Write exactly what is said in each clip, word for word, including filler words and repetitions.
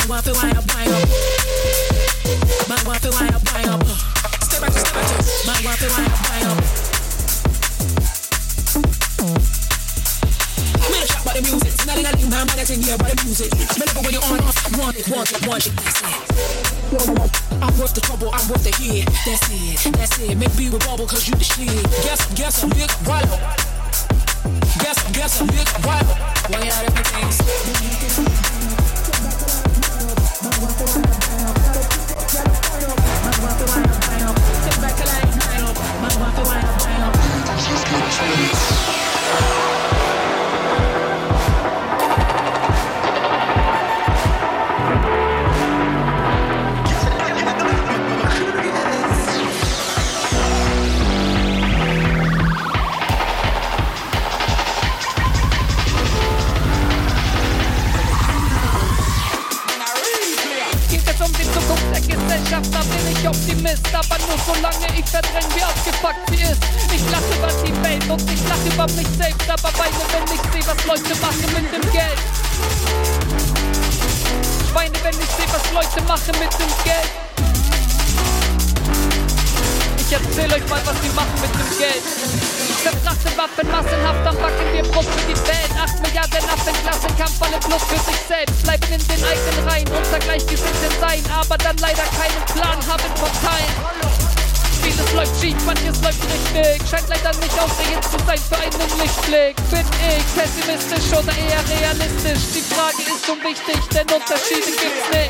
Man want to wind up, wind up. Man want to wind up, wind up. Step back, step back. Man want to wind up, wind up. Me a chat about the music. Tonight I leave my man that's in here about the music. Smell it when you're on off. Want it, want it, want it. That's it. I'm worth the trouble, I'm worth the hit. That's it, that's it. Maybe we bubble cause you the shit. Guess, guess I'm big wallow. Guess, guess I'm big wallow. Why you out of things? Step back a line, line up. Man want to wind up, wind up. Gesellschafter bin ich Optimist, aber nur solange ich verdränge, wie abgefuckt sie ist. Ich lache über die Welt und ich lache über mich selbst, aber weine, wenn ich sehe, was Leute machen mit dem Geld. Ich weine, wenn ich sehe, was Leute machen mit dem Geld. Ich erzähl euch mal, was sie machen mit dem Geld. Verbrachte Waffen massenhaft am Backen, wir Brot für die Welt. Acht Milliarden Affen, Klassenkampf, alle bloß für sich selbst. Bleiben in den eigenen Reihen, unter Gleichgesinnten sein, aber dann leider keinen Plan haben vom Teilen. Vieles läuft schief, manches läuft richtig. Scheint leider nicht ausreichend zu sein für einen Lichtblick. Bin ich pessimistisch oder eher realistisch? Die Frage ist so wichtig, denn Unterschiede gibt's nicht.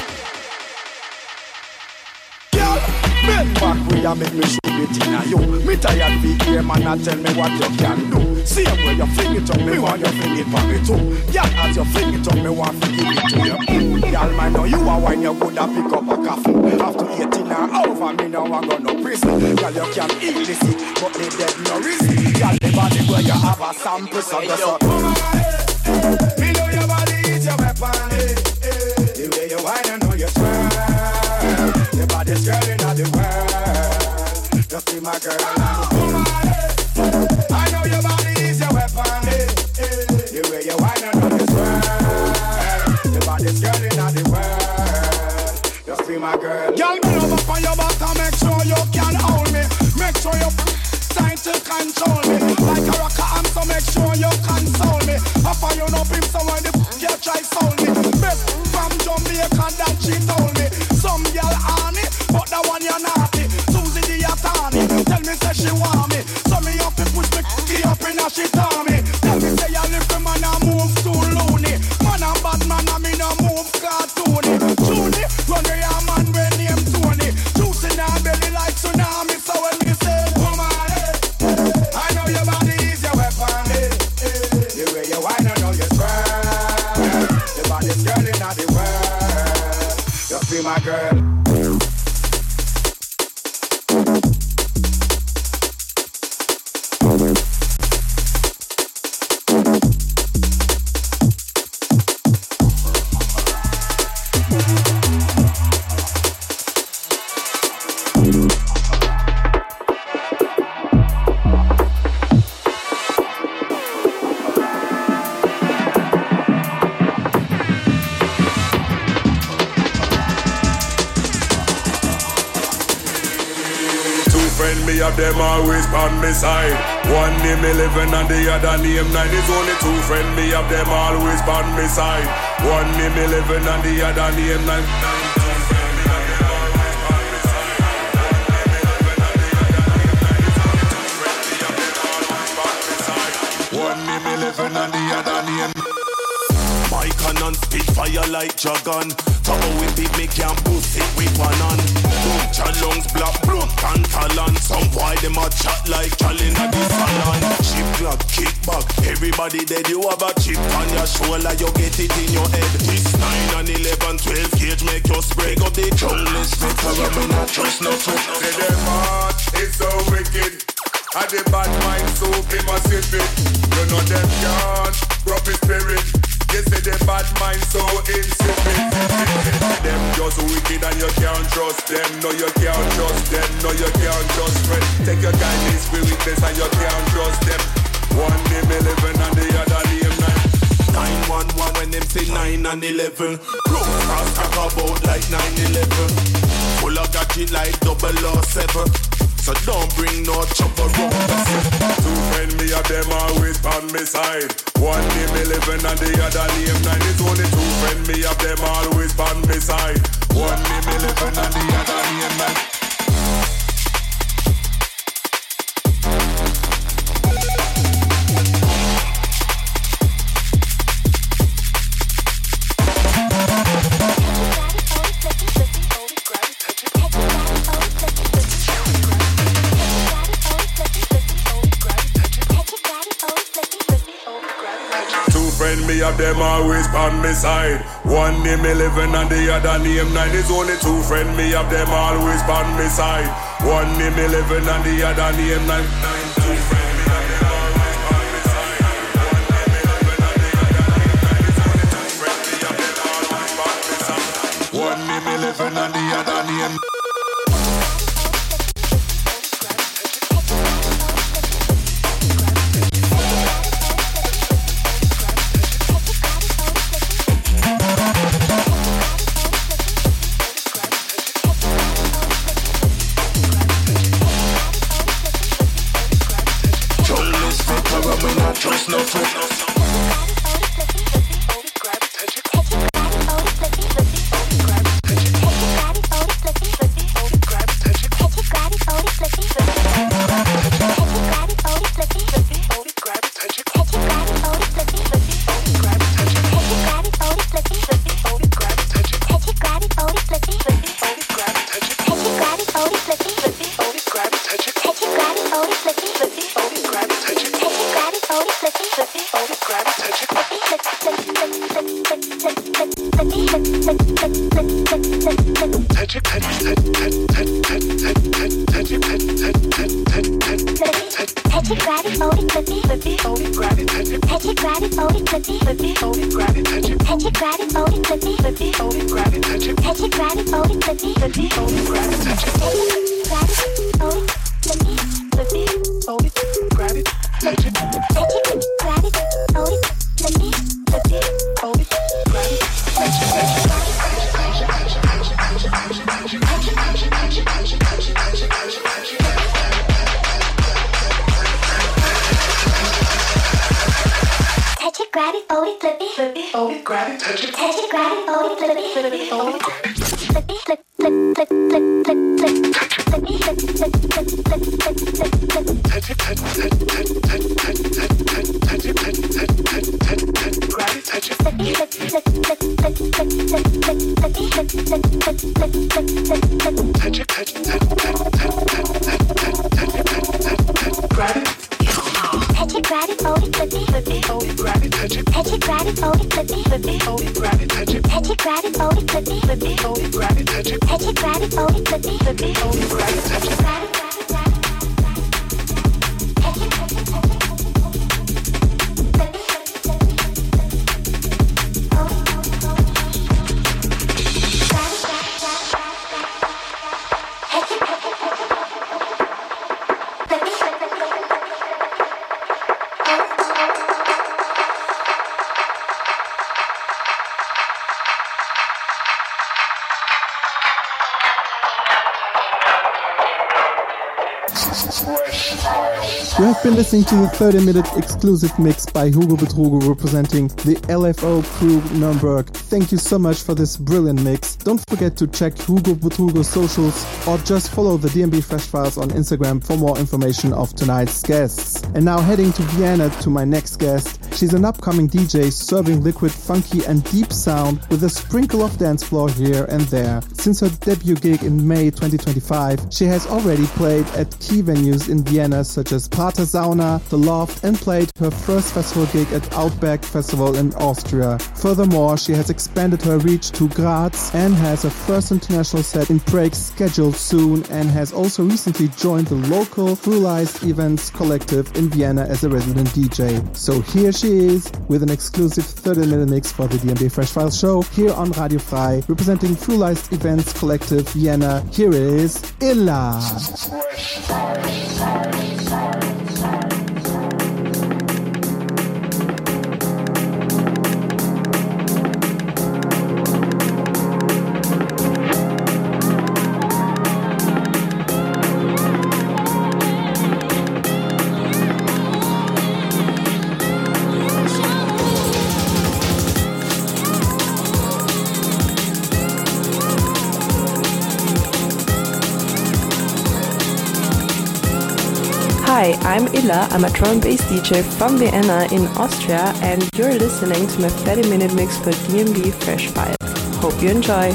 Bend back with ya make me show it in a you. Me tired big here man and tell me what you can do. See where you fling it up, me want you fling it for me too. Yeah, as you fling it up, me want to give it to you. Y'all man know you are wine, you coulda pick up a coffin. After eighteen or over, me now I go no prison. Y'all you can eat this it, but they dead no reason. Y'all the body where you have a sample, so you so. Me know your body is your weapon. The way you wine, I know you try. The baddest girl in the world. Just be my girl. I know your body is your weapon. The way you whine and know this world. The baddest girl in the world. Just be my girl. Girl, bend over on your back and make sure you can hold me. Make sure you time to control me. Like a rocker, I'm so make sure you console me. After you know him, someone the f*** you try soul me. Best from Jamaica that she told me. Some girl honey, but the one you're naughty. Susie the attorney, tell me say she want me. So me have to push me key up in a she tell me. Tell me say you live the man and move too loony. Man and bad man and me no move cartoony. Junie, run the young man when name Tony. Juicy in her belly like tsunami. So when me say woman, I know your body is your weapon. The way you whine, I know you swear. The baddest girl in the world. Just be my girl. Them always on me side. One name eleven and the other name nine. It's only two friends me have them always on me side. One name eleven and the other name nine. One name eleven and the other name. My cannon spit fire like dragon. Talk with it, me can boost it with one on. Put your lungs black, blood and talent. Some boy them a chat like Charlie na the salon. Chip clock, kick back, everybody dead. You have a chip on your shoulder, you get it in your head. This nine and eleven, twelve gauge make you break up the jungle. Better when I trust no foot. Say them heart is so wicked. And the bad mind so be massive. You know them can't drop his spirit. You say the bad mind so insipid. Them just wicked and you can't trust them. No, you can't trust them. No, you can't trust them. Take your kindness with weakness and you can't trust them. One name eleven and the other name nine. Nine one one when them say nine and eleven. Road cross talk about like nine eleven. Full of gadget like double oh seven. So don't bring no trouble round us. Two friend me of them always on me side. One name eleven and the other name nine. It's only two friend me of them always on me side. One name eleven and the other name nine. Me of them always on me side. One name eleven and the other name nine. It's only two friend me of them always on me side. One name eleven and the other name nine. Nine two friend me of them always on me side. One name eleven and the other name nine. It's only two friend me of them always on me side. One name eleven and the other name. Trust no friend. You have been listening to the thirty minute exclusive mix by Hugo Betrogo representing the L F O crew Nuremberg. Thank you so much for this brilliant mix. Don't forget to check Hugo Betrogo's socials or just follow the D M B Fresh Files on Instagram for more information of tonight's guests. And now heading to Vienna to my next guest. She's an upcoming D J serving liquid, funky and deep sound with a sprinkle of dance floor here and there. Since her debut gig in May twenty twenty-five, she has already played at key venues in Vienna such as Prater Sauna, The Loft, and played her first festival gig at Outback Festival in Austria. Furthermore, she has expanded her reach to Graz and has her first international set in Prague scheduled soon, and has also recently joined the local Frualized Events Collective in Vienna as a resident D J. So here she is with an exclusive thirty minute mix for the D M B Fresh Files show here on Radio Frei, representing Frualized Events Collective Vienna. Here is Illa. Hi, I'm Illa. I'm a drum and bass D J from Vienna in Austria, and you're listening to my thirty minute mix for D and B Fresh Vibes. Hope you enjoy.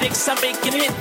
sticks, I'm making it.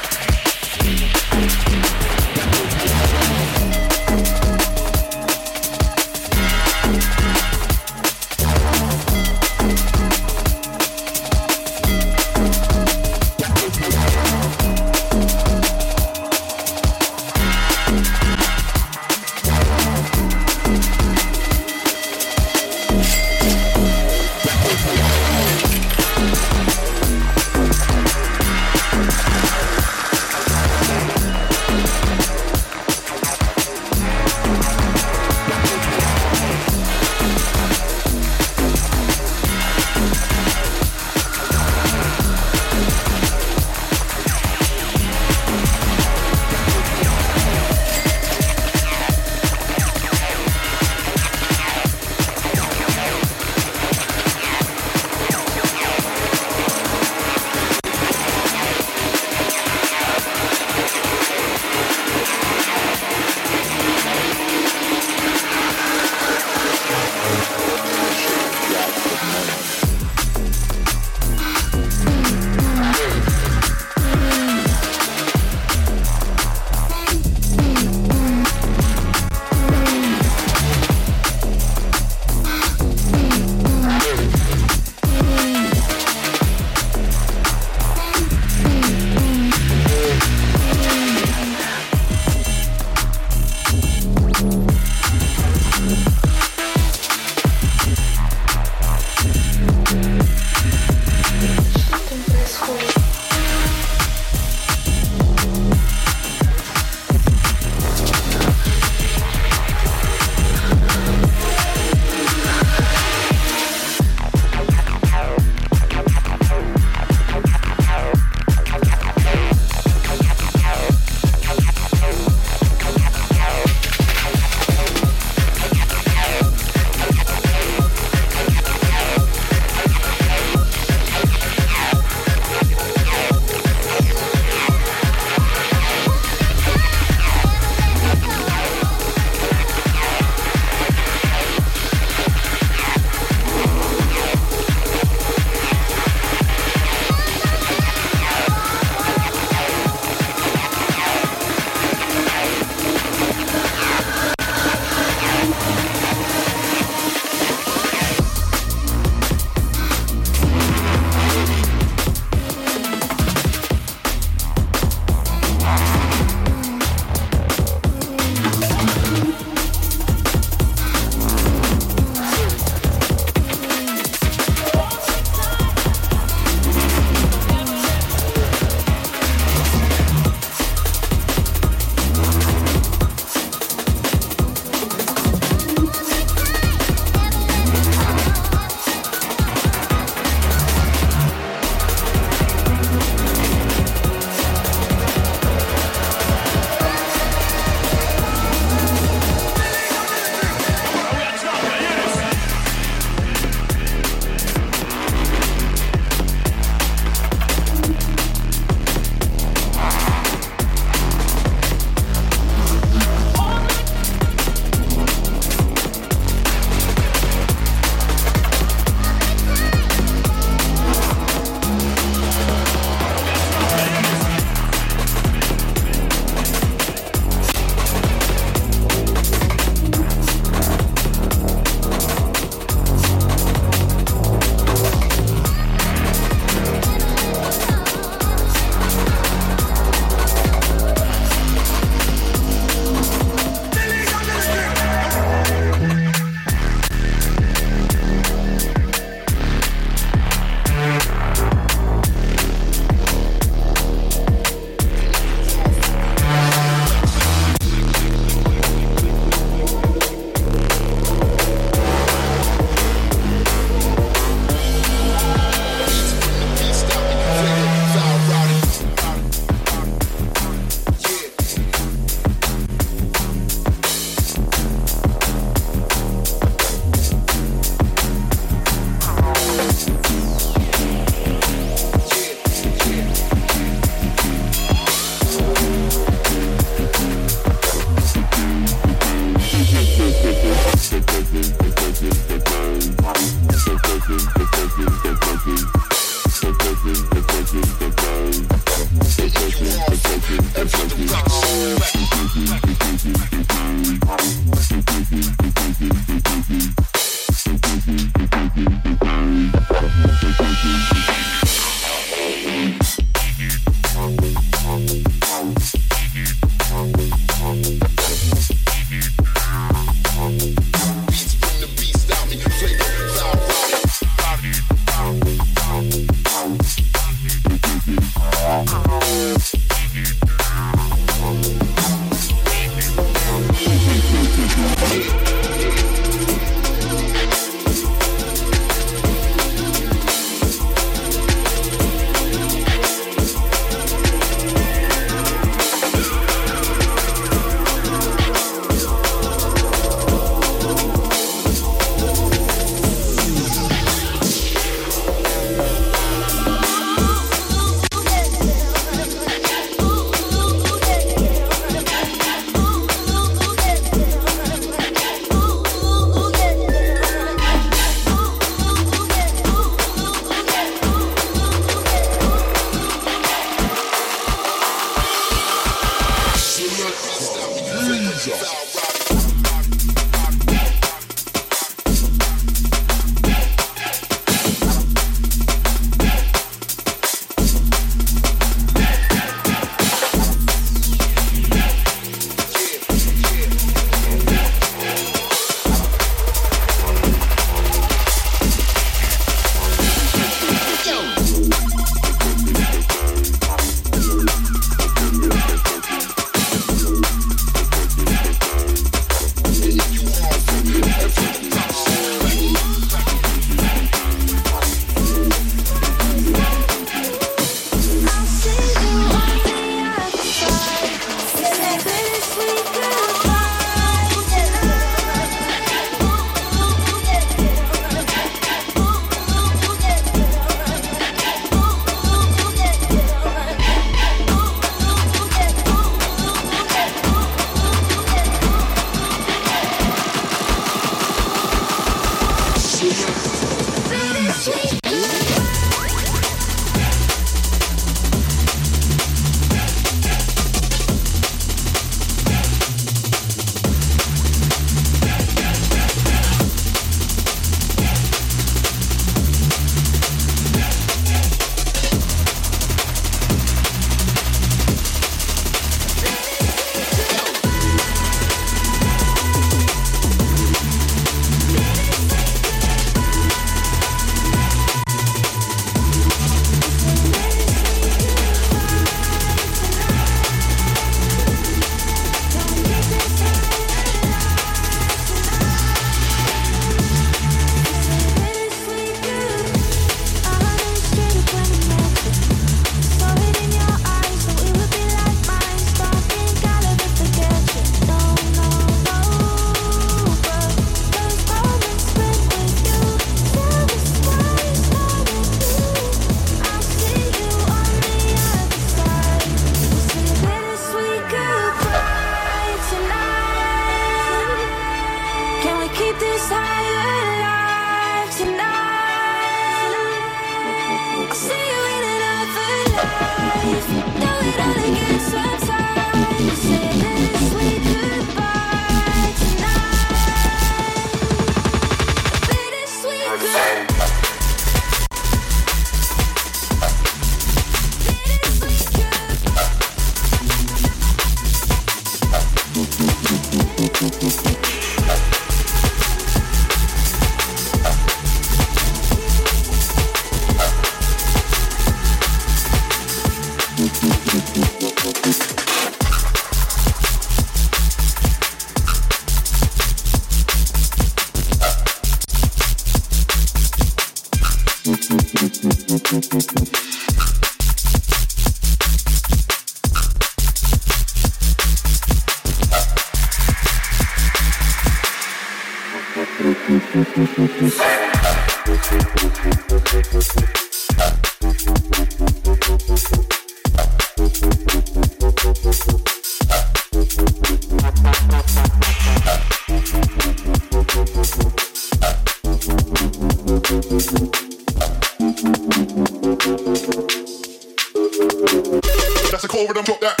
That's a cold rhythm, drop that.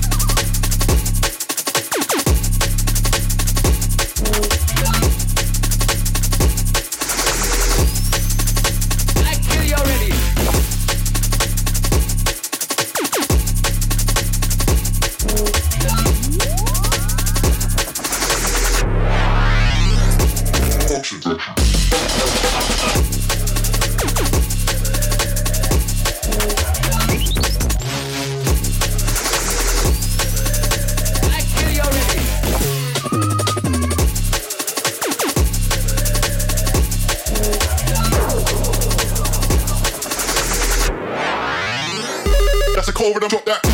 I kill you already. Cold rhythm, drop that.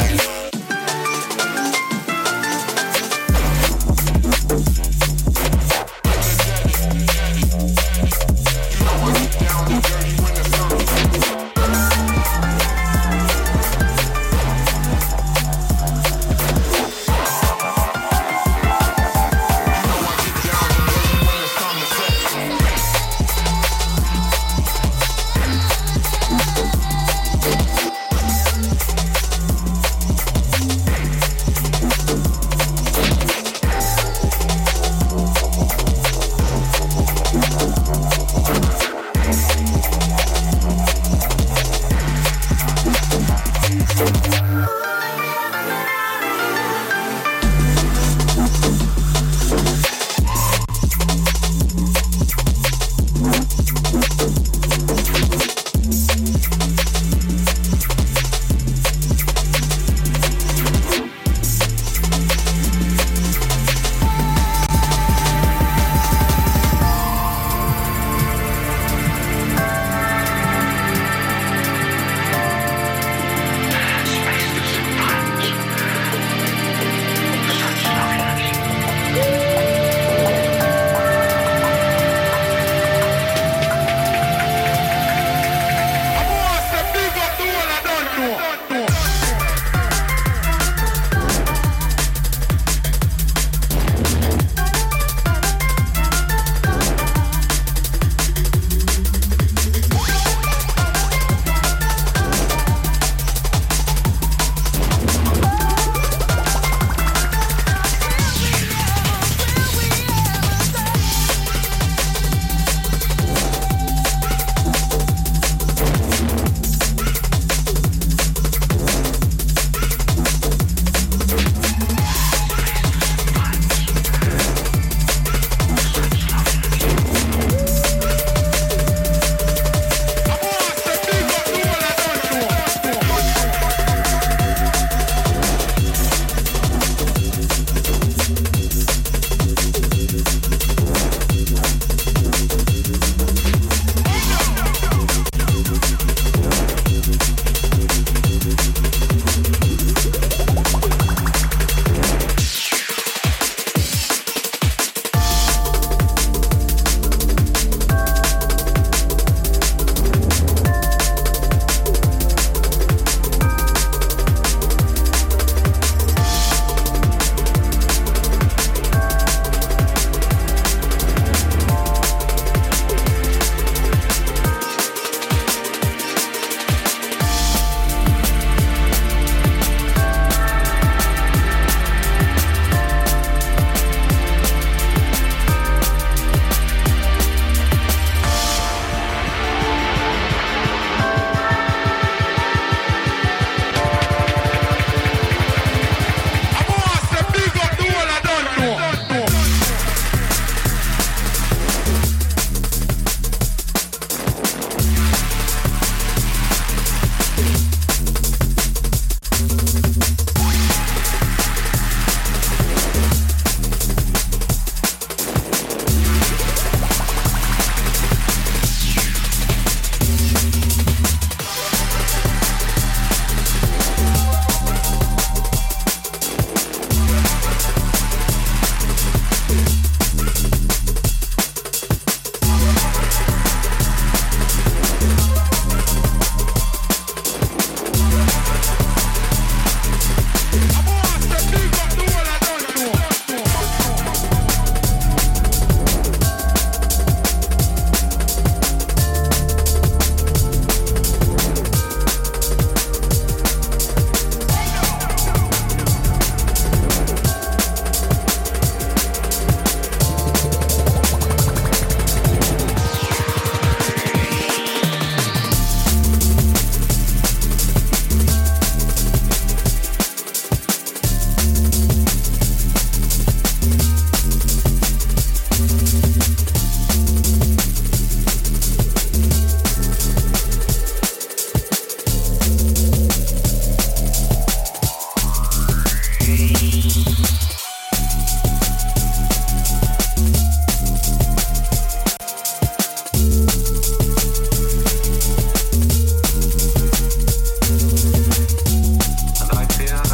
And I fear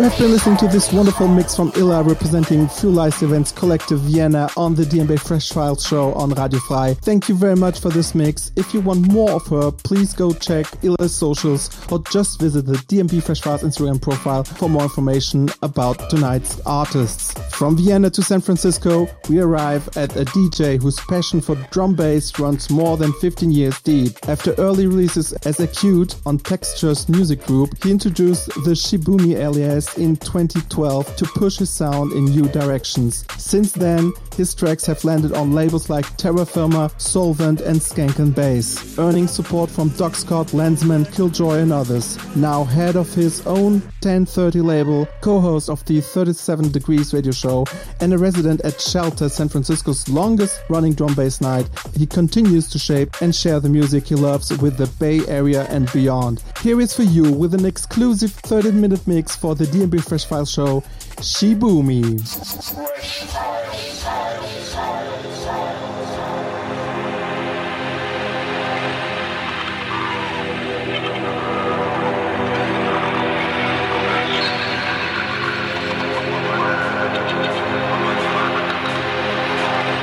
have been listening to this wonderful mix from Illa representing Few Life Events Collective Vienna on the D M B Fresh Files show on Radio Frei. Thank you very much for this mix. If you want more of her, please go check Illa's socials or just visit the D M B Fresh Files Instagram profile for more information about tonight's artists. From Vienna to San Francisco, we arrive at a D J whose passion for drum bass runs more than fifteen years deep. After early releases as Acute on Texture's music group, he introduced the Shibumi alias in twenty twelve to push his sound in new directions. Since then, his tracks have landed on labels like Terra Firma, Solvent and Skank and Bass, earning support from Doc Scott, Lensman, Killjoy and others. Now head of his own ten thirty label, co-host of the thirty-seven Degrees radio show and a resident at Shelter, San Francisco's longest running drum bass night, he continues to shape and share the music he loves with the Bay Area and beyond. Here is for you with an exclusive thirty minute mix for the D M B Fresh Files show, Shibumi.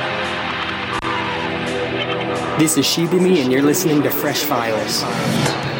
This is Shibumi and you're listening to Fresh Files.